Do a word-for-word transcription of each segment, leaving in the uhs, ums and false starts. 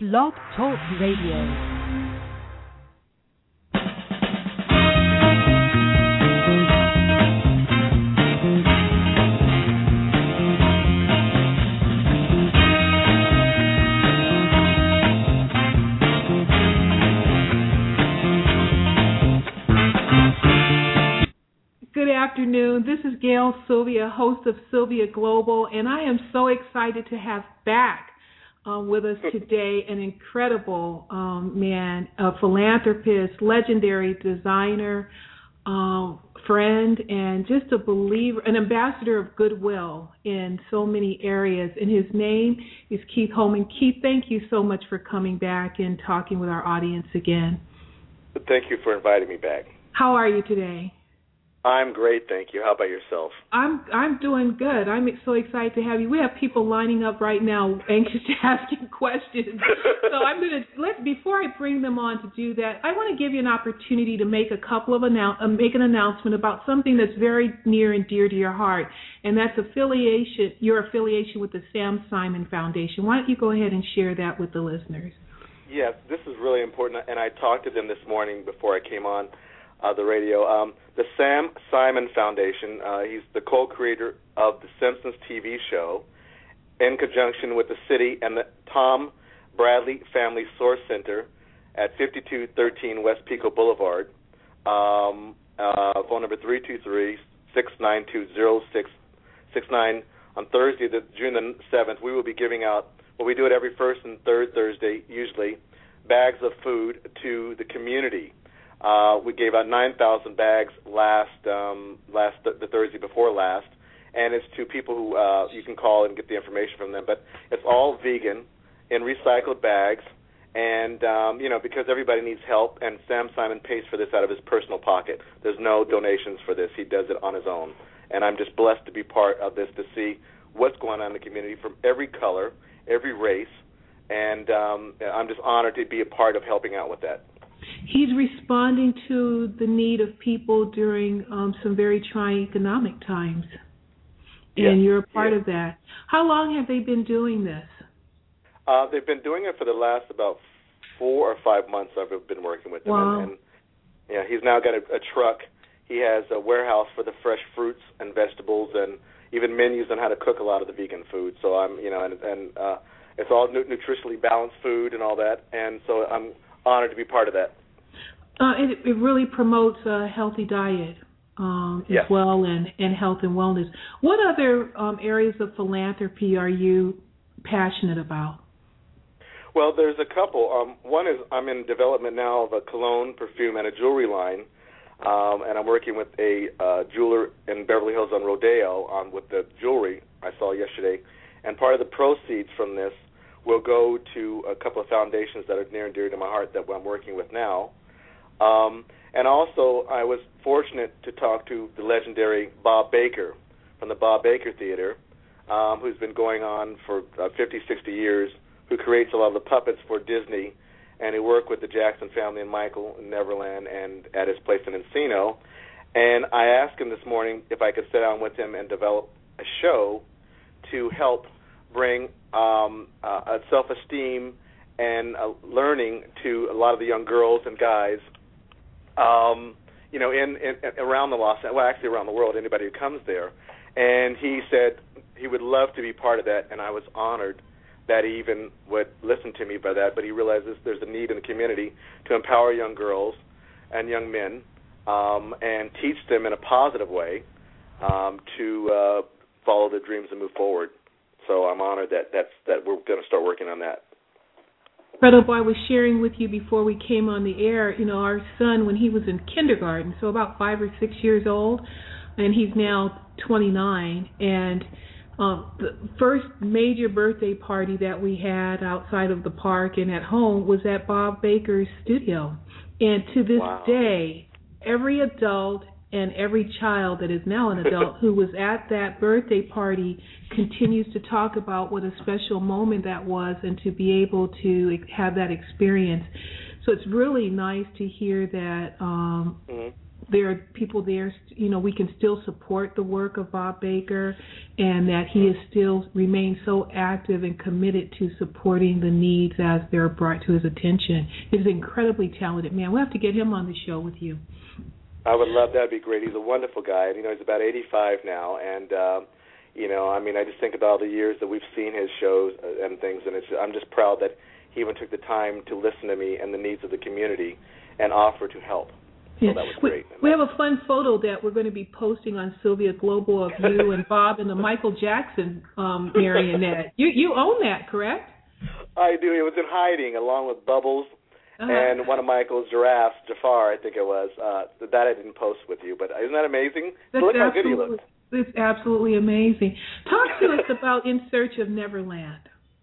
Blog Talk Radio. Good afternoon. This is Gail Sylvia, host of Sylvia Global, and I am so excited to have back uh, with us today an incredible um, man, a philanthropist, legendary designer, um, friend, and just a believer, an ambassador of goodwill in so many areas. And his name is Keith Holman. Keith, thank you so much for coming back and talking with our audience again. Thank you for inviting me back. How are you today? I'm great, thank you. How about yourself? I'm I'm doing good. I'm so excited to have you. We have people lining up right now, anxious to ask you questions. So I'm going to let before I bring them on to do that, I want to give you an opportunity to make a couple of annou- uh, make an announcement about something that's very near and dear to your heart, and that's affiliation. Your affiliation with the Sam Simon Foundation. Why don't you go ahead and share that with the listeners? Yes, this is really important, and I talked to them this morning before I came on Uh, the radio. Um, the Sam Simon Foundation, uh, he's the co-creator of the Simpsons T V show in conjunction with the city and the Tom Bradley Family Source Center at fifty-two thirteen West Pico Boulevard. Um, uh, phone number three two three, six nine two, zero six six nine. On Thursday, the, June the seventh, we will be giving out, well, we do it every first and third Thursday, usually, bags of food to the community. Uh, we gave out nine thousand bags last um, last th- the Thursday before last, and it's to people who uh, you can call and get the information from them. But it's all vegan in recycled bags, and um, you know because everybody needs help, and Sam Simon pays for this out of his personal pocket. There's no donations for this; he does it on his own. And I'm just blessed to be part of this to see what's going on in the community from every color, every race, and um, I'm just honored to be a part of helping out with that. He's responding to the need of people during um, some very trying economic times, and yes. you're a part yes. of that. How long have they been doing this? Uh, they've been doing it for the last about four or five months. I've been working with them, wow. and, and yeah, he's now got a, a truck. He has a warehouse for the fresh fruits and vegetables, and even menus on how to cook a lot of the vegan food. So I'm, you know, and, and uh, it's all nu- nutritionally balanced food and all that, and so I'm honored to be part of that. Uh, it, it really promotes a healthy diet um, as yes. well, and, and health and wellness. What other um, areas of philanthropy are you passionate about? Well, there's a couple. Um, one is I'm in development now of a cologne, perfume, and a jewelry line, um, and I'm working with a uh, jeweler in Beverly Hills on Rodeo on with the jewelry I saw yesterday, and part of the proceeds from this will go to a couple of foundations that are near and dear to my heart that I'm working with now. Um, and also, I was fortunate to talk to the legendary Bob Baker from the Bob Baker Theater, um, who's been going on for uh, fifty, sixty years, who creates a lot of the puppets for Disney, and he worked with the Jackson family and Michael in Neverland and at his place in Encino. And I asked him this morning if I could sit down with him and develop a show to help bring um, uh, a self-esteem and uh, learning to a lot of the young girls and guys, um, you know, in, in around the Los Angeles, well, actually around the world, anybody who comes there. And he said he would love to be part of that, and I was honored that he even would listen to me by that. But he realizes there's a need in the community to empower young girls and young men um, and teach them in a positive way um, to uh, follow their dreams and move forward. So I'm honored that that's, that we're going to start working on that. Incredible. I was sharing with you before we came on the air, you know, our son, when he was in kindergarten, so about five or six years old, and he's now twenty-nine, and um, the first major birthday party that we had outside of the park and at home was at Bob Baker's studio. And to this wow. day, every adult and every child that is now an adult who was at that birthday party continues to talk about what a special moment that was and to be able to have that experience. So it's really nice to hear that um, mm-hmm. there are people there, you know, we can still support the work of Bob Baker, and that he is still remains so active and committed to supporting the needs as they're brought to his attention. He's an incredibly talented man. We'll have to get him on the show with you. I would love that. That'd be great. He's a wonderful guy. And, you know, he's about eighty-five now, and uh, you know, I mean, I just think about all the years that we've seen his shows and things, and it's, I'm just proud that he even took the time to listen to me and the needs of the community and offer to help. So yeah. that was great. We, we have a fun photo that we're going to be posting on Sylvia Global of you and Bob and the Michael Jackson um, marionette. You you own that, correct? I do. It was in hiding along with Bubbles uh-huh. and one of Michael's giraffes, Jafar, I think it was. Uh, that I didn't post with you, but isn't that amazing? That's Look how good he looked. It's absolutely amazing. Talk to us about In Search of Neverland.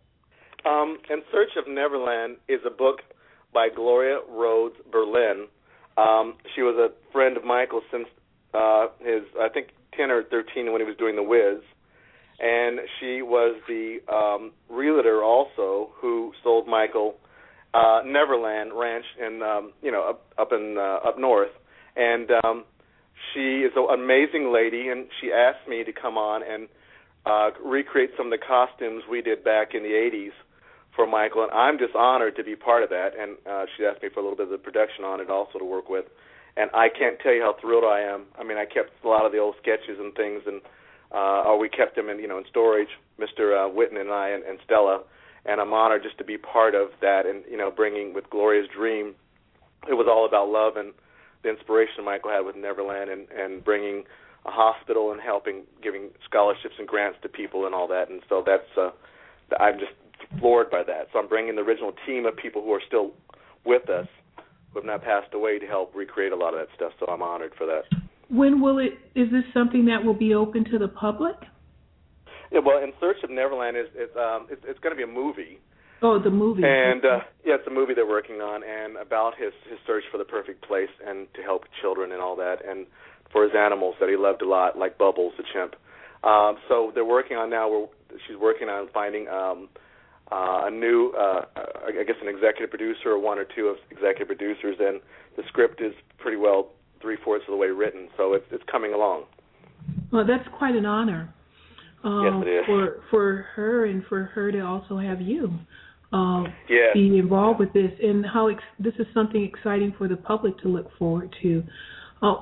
Um, In Search of Neverland is a book by Gloria Rhodes Berlin. Um, she was a friend of Michael since uh, his, I think, ten or thirteen when he was doing The Wiz. And she was the um, realtor also who sold Michael uh, Neverland Ranch in, um, you know, up, up in uh, up north. And um, she is an amazing lady, and she asked me to come on and uh, recreate some of the costumes we did back in the eighties for Michael, and I'm just honored to be part of that. And uh, she asked me for a little bit of the production on it also to work with, and I can't tell you how thrilled I am. I mean, I kept a lot of the old sketches and things, and uh, or we kept them in, you know, in storage, Mister Uh, Whitten and I and, and Stella, and I'm honored just to be part of that. And you know, bringing with Gloria's Dream, it was all about love and the inspiration Michael had with Neverland, and, and bringing a hospital and helping, giving scholarships and grants to people and all that. And so that's, uh, I'm just floored by that. So I'm bringing the original team of people who are still with us, who have not passed away, to help recreate a lot of that stuff. So I'm honored for that. When will it, is this something that will be open to the public? Yeah, well, In Search of Neverland is, is um, it's, it's going to be a movie. Oh, the movie. And, uh, yeah, it's a movie they're working on, and about his, his search for the perfect place and to help children and all that, and for his animals that he loved a lot, like Bubbles, the chimp. Um, so they're working on now, we're, she's working on finding um, uh, a new, uh, I guess an executive producer or one or two of executive producers, and the script is pretty well three-fourths of the way written, so it's, it's coming along. Well, that's quite an honor. Um, yes, it is. For, for her and for her to also have you. Uh, yeah. be involved with this, and how ex- this is something exciting for the public to look forward to. Uh,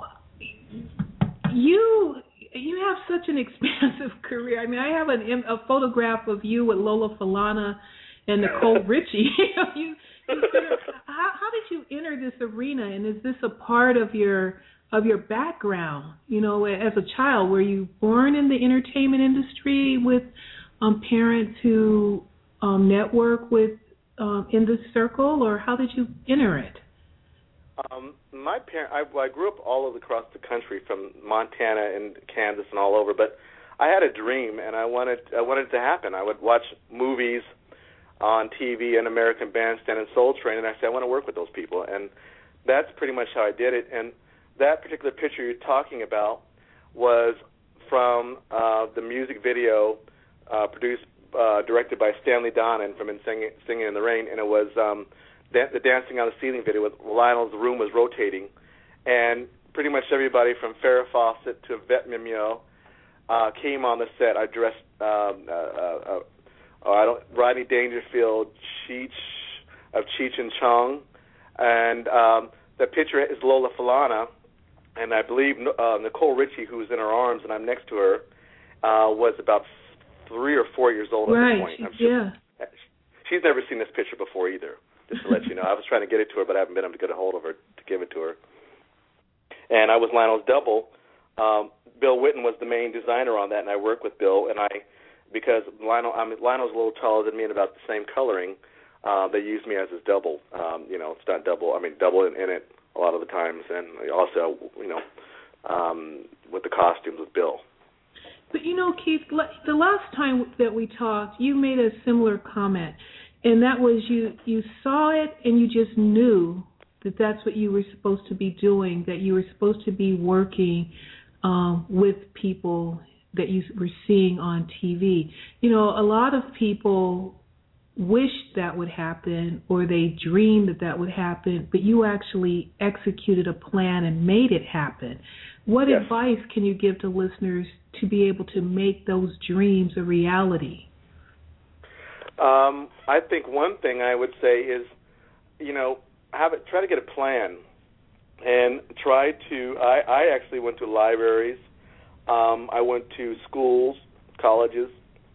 you you have such an expansive career. I mean, I have an, a photograph of you with Lola Falana and Nicole Richie. you, you, how, how did you enter this arena, and is this a part of your of your background? You know, as a child, were you born in the entertainment industry with um, parents who Um, network with um, in this circle, or how did you enter it? Um, my parent, I, well, I grew up all over across the country, from Montana and Kansas and all over. But I had a dream, and I wanted I wanted it to happen. I would watch movies on T V and American Bandstand and Soul Train, and I said I want to work with those people, and that's pretty much how I did it. And that particular picture you're talking about was from uh, the music video uh, produced. Uh, directed by Stanley Donen from In Singing, Singing in the Rain, and it was um, da- the Dancing on the Ceiling video with Lionel's room was rotating, and pretty much everybody from Farrah Fawcett to Yvette Mimieux uh, came on the set. I dressed um, uh, uh, uh, I don't, Rodney Dangerfield, Cheech of Cheech and Chong, and um, the picture is Lola Falana, and I believe uh, Nicole Richie, who's in her arms, and I'm next to her, uh, was about three or four years old at right. the point. I'm sure, yeah. She's never seen this picture before either, just to let you know. I was trying to get it to her, but I haven't been able to get a hold of her to give it to her. And I was Lionel's double. Um, Bill Whitten was the main designer on that, and I worked with Bill. And I, because Lionel, I mean, Lionel's a little taller than me and about the same coloring, uh, they used me as his double. Um, you know, it's not double, I mean, double in, in it a lot of the times. And also, you know, um, with the costumes with Bill. But, you know, Keith, the last time that we talked, you made a similar comment, and that was you, you saw it and you just knew that that's what you were supposed to be doing, that you were supposed to be working um, with people that you were seeing on T V. You know, a lot of people wished that would happen or they dreamed that that would happen, but you actually executed a plan and made it happen. What Yes. advice can you give to listeners to be able to make those dreams a reality? Um, I think one thing I would say is, you know, have it. Try to get a plan, and try to. I, I actually went to libraries. Um, I went to schools, colleges,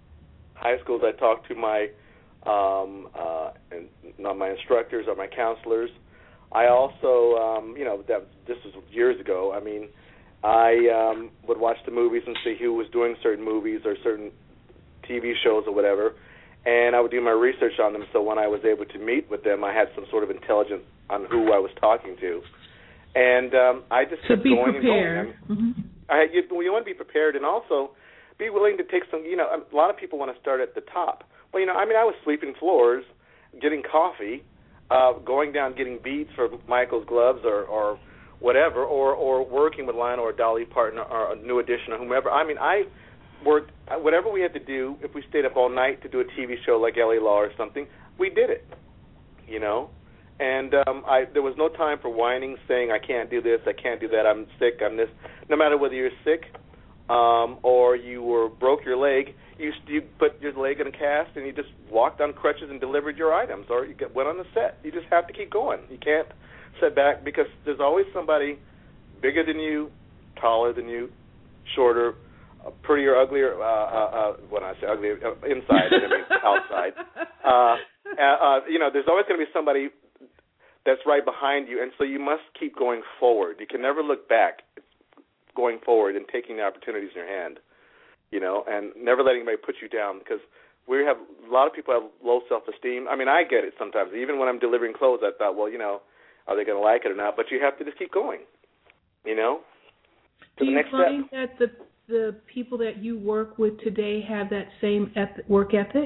high schools. I talked to my, um, uh, and not my instructors or my counselors. I also, um, you know, that this was years ago. I mean, I um, would watch the movies and see who was doing certain movies or certain T V shows or whatever. And I would do my research on them, so when I was able to meet with them, I had some sort of intelligence on who I was talking to. And um, I just So kept be going prepared. and going. Mm-hmm. I, you, you want to be prepared and also be willing to take some, you know, a lot of people want to start at the top. Well, you know, I mean, I was sweeping floors, getting coffee, uh, going down getting beads for Michael's gloves or, or whatever, or, or working with Lionel or Dolly Parton or a New Edition or whomever. I mean, I worked, whatever we had to do, if we stayed up all night to do a T V show like L A Law or something, we did it, you know. And um, I, there was no time for whining, saying, I can't do this, I can't do that, I'm sick, I'm this. No matter whether you're sick um, or you were broke your leg, you, you put your leg in a cast and you just walked on crutches and delivered your items, or you get, went on the set. You just have to keep going. You can't sit back because there's always somebody bigger than you, taller than you, shorter, uh, prettier, uglier, uh, uh, uh, when I say ugly, uh, inside, I mean outside. Uh, uh, you know, there's always going to be somebody that's right behind you, and so you must keep going forward. You can never look back. It's going forward and taking the opportunities in your hand, you know, and never letting anybody put you down, because we have a lot of people have low self-esteem. I mean, I get it sometimes. Even when I'm delivering clothes, I thought, well, you know, are they going to like it or not? But you have to just keep going, you know, to Do the you next find step. that the the people that you work with today have that same eth- work ethic?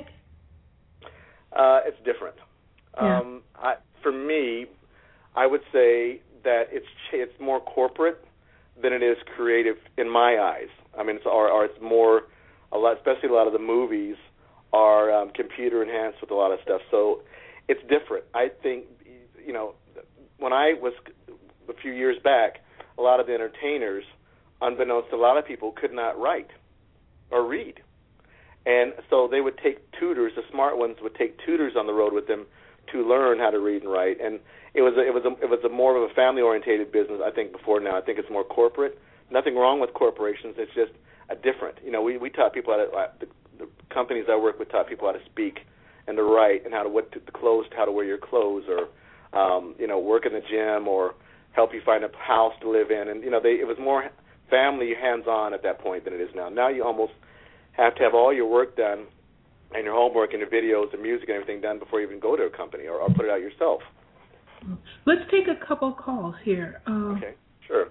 Uh, it's different. Yeah. Um, I, for me, I would say that it's it's more corporate than it is creative in my eyes. I mean, it's or, or it's more a lot, especially a lot of the movies are um, computer enhanced with a lot of stuff. So it's different. I think, you know, when I was a few years back, a lot of the entertainers, unbeknownst to a lot of people, could not write or read. And so they would take tutors, the smart ones would take tutors on the road with them to learn how to read and write. And it was a, it was a, it was a more of a family-orientated business, I think, before now. I think it's more corporate. Nothing wrong with corporations. It's just a different. You know, we, we taught people how to, uh, the, the companies I work with taught people how to speak and to write and how to, what to, the clothes, how to wear your clothes, or, um, you know, work in the gym or help you find a house to live in. And, you know, they, it was more family hands-on at that point than it is now. Now you almost have to have all your work done and your homework and your videos and music and everything done before you even go to a company or, or put it out yourself. Let's take a couple calls here. Uh, okay, sure.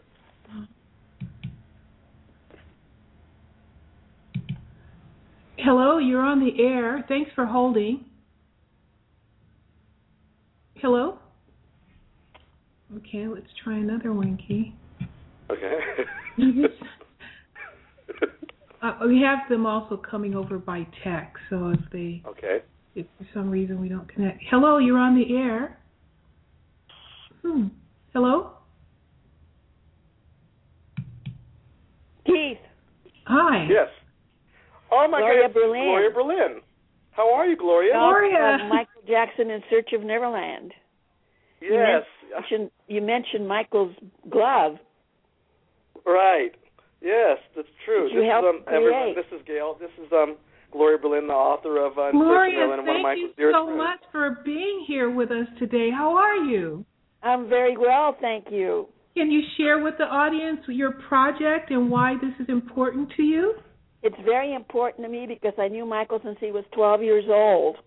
Hello, you're on the air. Thanks for holding. Hello? Okay, let's try another one, Key. Okay. uh, we have them also coming over by text, so if they, okay. if for some reason we don't connect. Hello, you're on the air. Hmm. Hello? Keith. Hi. Yes. Oh, my Gloria goodness. Berlin. Gloria Berlin. How are you, Gloria? Gloria. Uh, Michael Jackson in Search of Neverland. Yes. You mentioned, you mentioned Michael's glove. Right. Yes, that's true. Did you this help is um, create? everyone, this is Gail. This is um Gloria Berlin, the author of uh, Gloria, Search of Neverland, and one of thank Michael's you dearest so friends. much for being here with us today. How are you? I'm very well, thank you. Can you share with the audience your project and why this is important to you? It's very important to me because I knew Michael since he was twelve years old.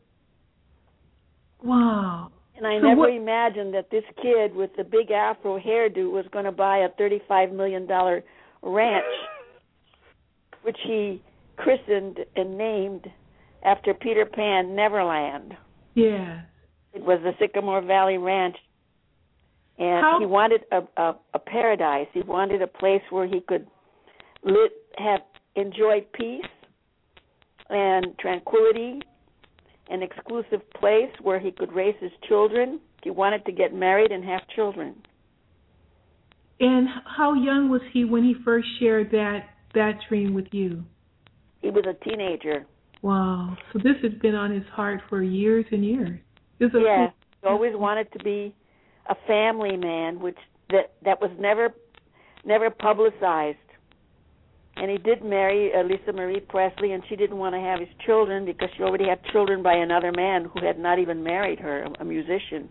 Wow. And I So never what, imagined that this kid with the big afro hairdo was going to buy a thirty-five million dollars ranch, which he christened and named after Peter Pan Neverland. yeah. It was the Sycamore Valley Ranch. And How, he wanted a, a, a paradise. He wanted a place where he could lit, have enjoy peace and tranquility an exclusive place where he could raise his children. He wanted to get married and have children. And how young was he when he first shared that that dream with you? He was a teenager. Wow. So this has been on his heart for years and years. This is yeah. He always wanted to be a family man, which that that was never never publicized. And he did marry uh, Lisa Marie Presley, and she didn't want to have his children because she already had children by another man who had not even married her, a, a musician.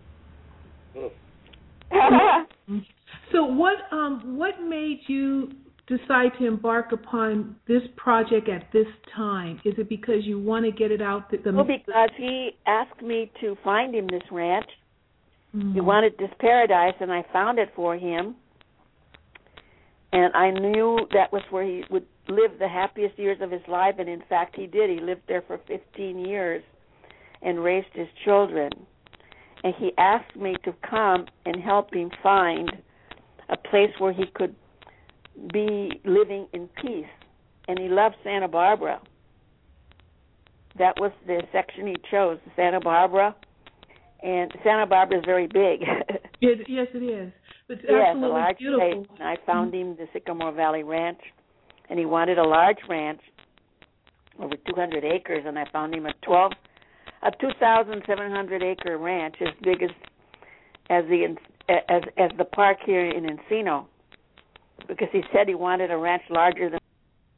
So what um, what made you decide to embark upon this project at this time? Is it because you want to get it out? The, the well, because he asked me to find him this ranch. Mm-hmm. He wanted this paradise, and I found it for him. And I knew that was where he would live the happiest years of his life, and in fact he did. He lived there for fifteen years and raised his children. And he asked me to come and help him find a place where he could be living in peace. And he loved Santa Barbara. That was the section he chose, Santa Barbara. And Santa Barbara is very big. it, yes, it is. It's yes, absolutely a large beautiful. place. And I found him the Sycamore Valley Ranch, and he wanted a large ranch, over two hundred acres, and I found him a twelve, a two thousand seven hundred acre ranch, as big as as the as as the park here in Encino, because he said he wanted a ranch larger than.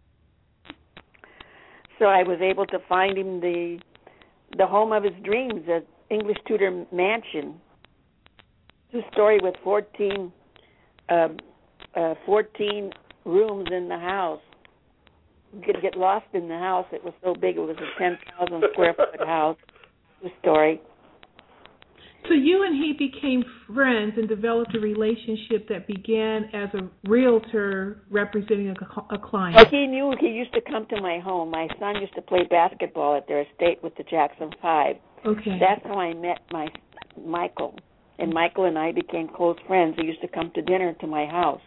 So I was able to find him the the home of his dreams, an English Tudor mansion. Two-story with fourteen, uh, uh, fourteen rooms in the house. You could get lost in the house. It was so big. It was a ten thousand square foot house. Two-story. So you and he became friends and developed a relationship that began as a realtor representing a, a client. Well, he knew he used to come to my home. My son used to play basketball at their estate with the Jackson Five. Okay. That's how I met my Michael. And Michael and I became close friends. He used to come to dinner to my house.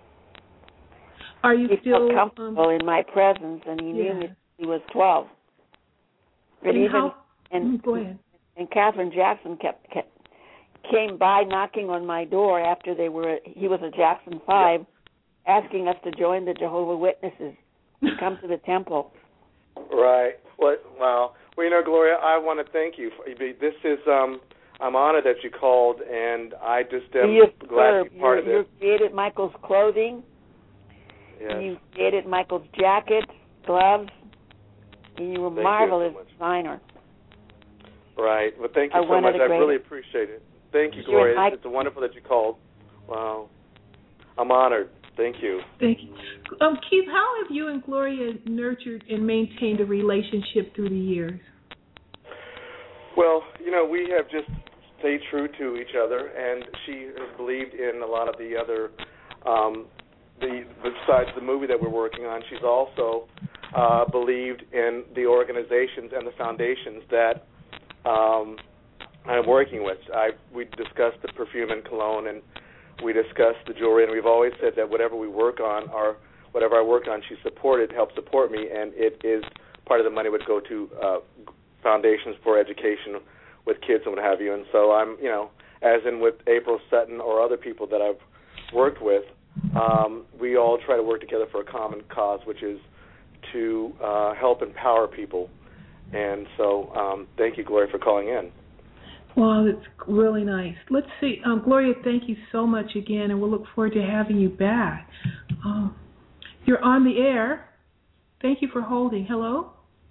Are you he still felt comfortable um, in my presence, and he knew yeah. me. He was twelve. But and even how, and go ahead. And Catherine Jackson kept, kept came by knocking on my door after they were. He was a Jackson Five, yeah. asking us to join the Jehovah's Witnesses to come to the temple. Right. Well, wow. Well, you know, Gloria, I want to thank you. For, this is. Um, I'm honored that you called, and I just am You're glad to be part You're, of this. You created Michael's clothing. Yes. And you created Michael's jacket, gloves, and you were thank marvelous you so designer. Right. Well, thank you I so much. I great. really appreciate it. Thank you, you Gloria. Mike- It's wonderful that you called. Wow. I'm honored. Thank you. Thank you. Um, Keith, how have you and Gloria nurtured and maintained a relationship through the years? Well, you know, we have just stayed true to each other, and she has believed in a lot of the other, um, the besides the movie that we're working on, she's also uh, believed in the organizations and the foundations that um, I'm working with. I we discussed the perfume and cologne, and we discussed the jewelry, and we've always said that whatever we work on, or whatever I work on, she supported, helped support me, and it is part of the money would go to uh, foundations for education with kids and what have you. And so I'm, you know, as in with April Sutton or other people that I've worked with, um, we all try to work together for a common cause, which is to uh, help empower people. And so um, thank you, Gloria, for calling in. Wow, that's really nice. Let's see. Um, Gloria, thank you so much again, and we'll look forward to having you back. Um, you're on the air. Thank you for holding. Hello?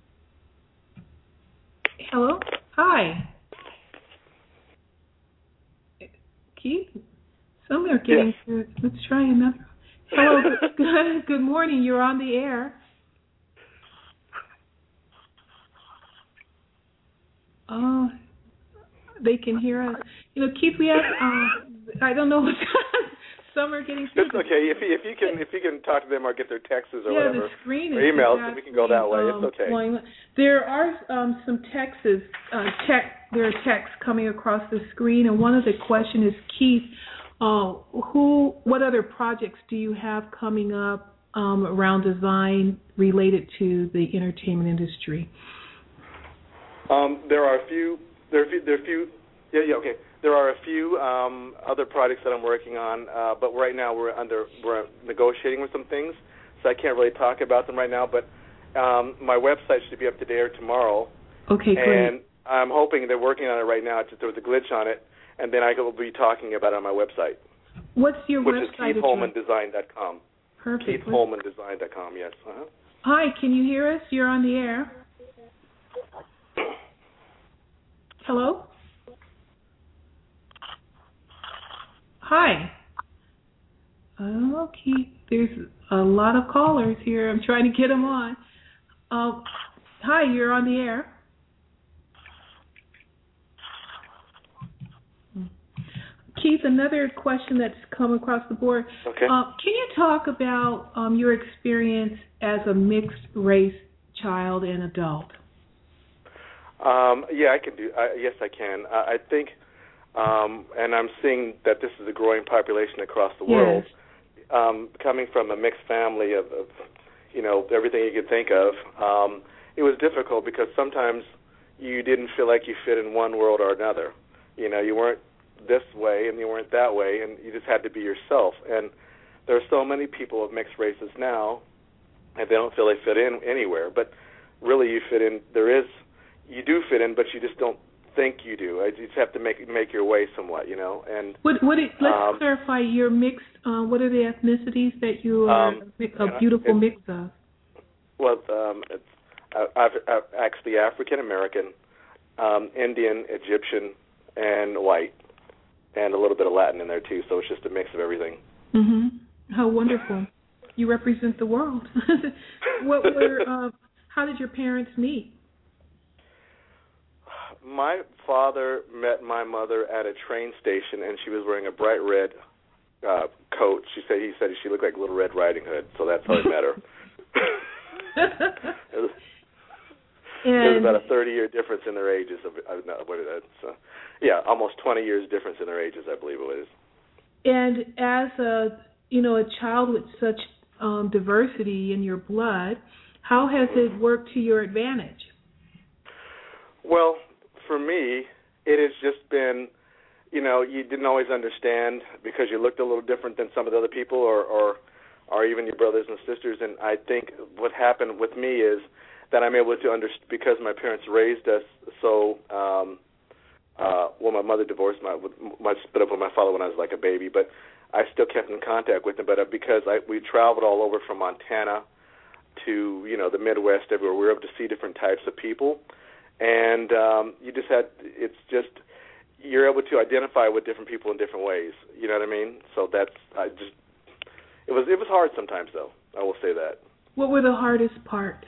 Hello? Hi. Keith? Some are getting yes. through. Let's try another. Hello. Good, good morning. You're on the air. Oh, they can hear us. You know, Keith, we have, uh, I don't know what's some are getting through. It's okay. If you, if you can if you can talk to them or get their texts or yeah, whatever, the screen is or emails, exactly, we can go that way. Um, it's okay. Going, there are um, some texts, uh, tech, there are texts coming across the screen, and one of the questions is, Keith, uh, who, what other projects do you have coming up um, around design related to the entertainment industry? Um, there are a few. There are a few. There are a few. Yeah, yeah, okay. There are a few um, other projects that I'm working on, uh, but right now we're under we're negotiating with some things, so I can't really talk about them right now. But um, my website should be up today or tomorrow. Okay, great. And I'm hoping they're working on it right now. Just there was a glitch on it, and then I will be talking about it on my website. What's your which website? Which is keith holman design dot com. Perfect. keith holman design dot com. Yes. Uh-huh. Hi, can you hear us? You're on the air. Hello? Hi. Okay, there's a lot of callers here. I'm trying to get them on. Uh, hi, you're on the air. Keith, another question that's come across the board. Okay. Uh, can you talk about um, your experience as a mixed race child and adult? Um, yeah, I can do. Uh, yes, I can. Uh, I think. Um, and I'm seeing that this is a growing population across the world. Yes. Um, coming from a mixed family of, of, you know, everything you could think of, um, it was difficult because sometimes you didn't feel like you fit in one world or another. You know, you weren't this way and you weren't that way, and you just had to be yourself. And there are so many people of mixed races now, and they don't feel they fit in anywhere. But really, you fit in. There is, you do fit in, but you just don't think you do. You just have to make make your way somewhat, you know. And what, what it, let's um, clarify. You're mixed. Uh, what are the ethnicities that you are um, a beautiful mix of? Well, um, it's uh, I've, I've actually African American, um, Indian, Egyptian, and white, and a little bit of Latin in there too. So it's just a mix of everything. Mm-hmm. How wonderful! You represent the world. What were? Uh, how did your parents meet? My father met my mother at a train station, and she was wearing a bright red uh, coat. She said he said she looked like Little Red Riding Hood, so that's how I met her. it was, There's about a thirty-year difference in their ages. Of, uh, no, what is that? So, yeah, almost twenty years difference in their ages, I believe it was. And as a you know a child with such um, diversity in your blood, how has it worked to your advantage? Well, for me, it has just been, you know, you didn't always understand because you looked a little different than some of the other people, or, or, or even your brothers and sisters. And I think what happened with me is that I'm able to understand because my parents raised us so. Um, uh, well, my mother divorced my, my split up with my father when I was like a baby, but I still kept in contact with him. But because I, we traveled all over from Montana to, you know, the Midwest, everywhere, we were able to see different types of people. And um, you just had, it's just, you're able to identify with different people in different ways. You know what I mean? So that's, I just, it was it was hard sometimes, though. I will say that. What were the hardest parts?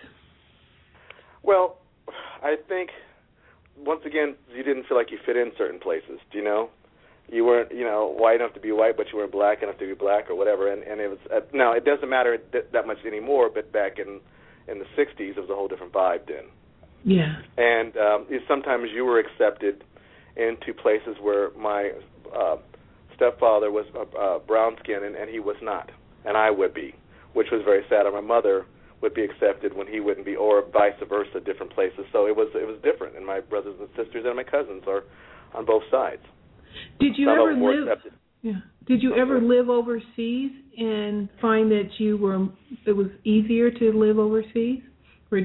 Well, I think, once again, you didn't feel like you fit in certain places, do you know? You weren't, you know, white enough to be white, but you weren't black enough to be black or whatever. And, and it was, uh, now, it doesn't matter that, that much anymore, but back in, in the sixties, it was a whole different vibe then. Yeah. And um, sometimes you were accepted into places where my uh, stepfather was uh, uh, brown skinned and, and he was not, and I would be, which was very sad. And my mother would be accepted when he wouldn't be, or vice versa, different places. So it was it was different. And my brothers and sisters and my cousins are on both sides. Did you Some ever of them were live? accepted. Yeah. Did you ever live overseas and find that you were it was easier to live overseas? Or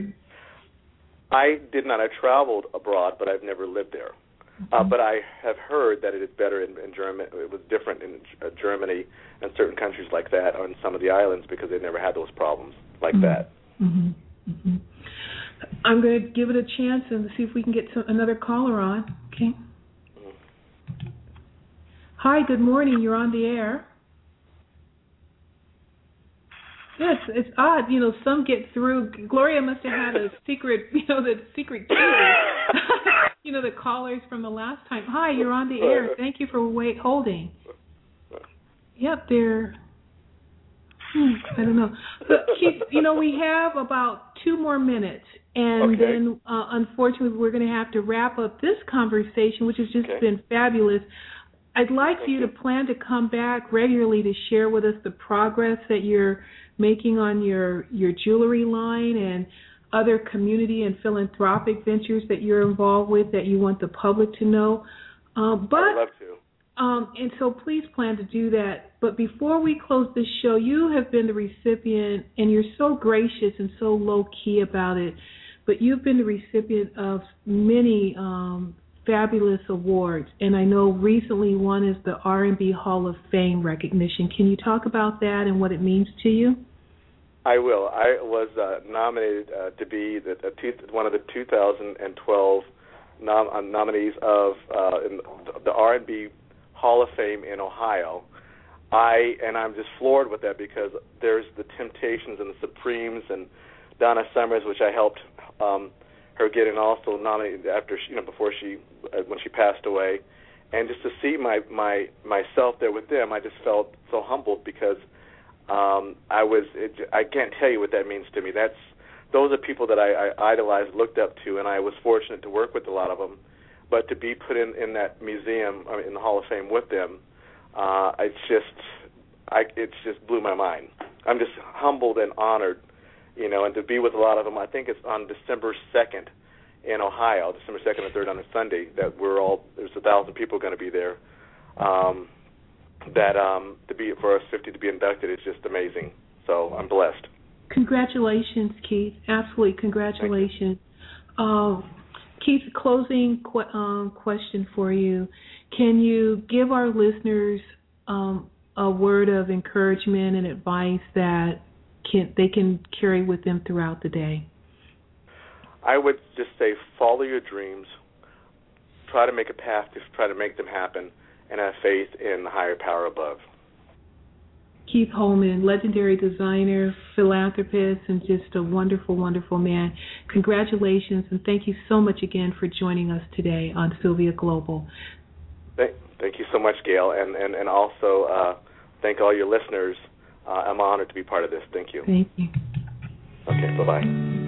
I did not. I traveled abroad, but I've never lived there. Mm-hmm. Uh, but I have heard that it is better in, in Germany. It was different in uh, Germany and certain countries like that on some of the islands because they never had those problems like mm-hmm. that. Mm-hmm. Mm-hmm. I'm going to give it a chance and see if we can get some, another caller on. Okay. Mm-hmm. Hi, good morning. You're on the air. Yes, it's odd. You know, some get through. Gloria must have had a secret, you know, the secret key. You know, the callers from the last time. Hi, you're on the air. Thank you for wait holding. Yep, they're, hmm, I don't know. But, Keith, you know, we have about two more minutes. And okay. then, uh, unfortunately, we're going to have to wrap up this conversation, which has just okay. been fabulous. I'd like Thank for you, you to plan to come back regularly to share with us the progress that you're making on your, your jewelry line. And other community and philanthropic ventures that you're involved with that you want the public to know. Um, but I'd love to. Um, and so please plan to do that. But before we close this show, you have been the recipient, and you're so gracious and so low-key about it, but you've been the recipient of many um, fabulous awards. And I know recently one is the R and B Hall of Fame recognition. Can you talk about that and what it means to you? I will. I was uh, nominated uh, to be the, uh, two, one of the two thousand twelve nom- uh, nominees of uh, in the R and B Hall of Fame in Ohio. I and I'm just floored with that because there's the Temptations and the Supremes and Donna Summers, which I helped um, her get in also nominated after she, you know before she uh, when she passed away, and just to see my my myself there with them, I just felt so humbled because um, I was it, I can't tell you what that means to me. That's those are people that I, I idolized, looked up to, and I was fortunate to work with a lot of them. But to be put in, in that museum, I mean, in the Hall of Fame with them, uh, it's just, I, it's just blew my mind. I'm just humbled and honored, you know, and to be with a lot of them. I think it's on December second in Ohio, December second and third on a Sunday. That we're all there's a thousand people going to be there. Um, that um, to be for us fifty to be inducted is just amazing. So I'm blessed. Congratulations, Keith. Absolutely, congratulations. Um, Keith, closing qu- um, question for you. Can you give our listeners um, a word of encouragement and advice that can they can carry with them throughout the day? I would just say follow your dreams, try to make a path to try to make them happen, and have faith in the higher power above. Keith Holman, legendary designer, philanthropist, and just a wonderful, wonderful man. Congratulations, and thank you so much again for joining us today on Sylvia Global. Thank, thank you so much, Gail, and, and, and also uh, thank all your listeners. Uh, I'm honored to be part of this. Thank you. Thank you. Okay, bye-bye.